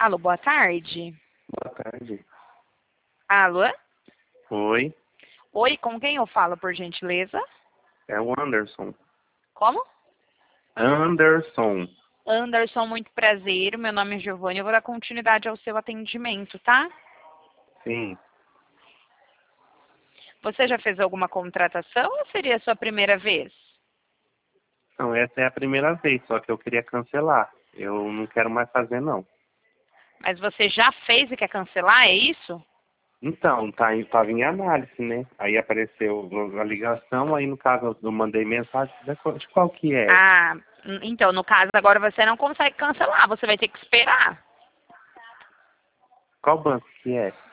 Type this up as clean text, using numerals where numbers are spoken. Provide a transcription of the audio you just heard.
Alô, boa tarde. Boa tarde. Alô? Oi, Oi, com quem eu falo, por gentileza? é o Anderson. Como? Anderson. Anderson, muito prazer. Meu nome é Giovanni. Eu vou dar continuidade ao seu atendimento, tá? Sim. Você já fez alguma contratação ou seria a sua primeira vez? Não, essa é a primeira vez, só que eu queria cancelar. Eu não quero mais fazer, não. Mas você já fez e quer cancelar, é isso? Então, tava em análise, né? Aí apareceu a ligação, aí no caso eu mandei mensagem, de qual que é? Ah, então, no caso, agora você não consegue cancelar. Você vai ter que esperar. Qual banco que é?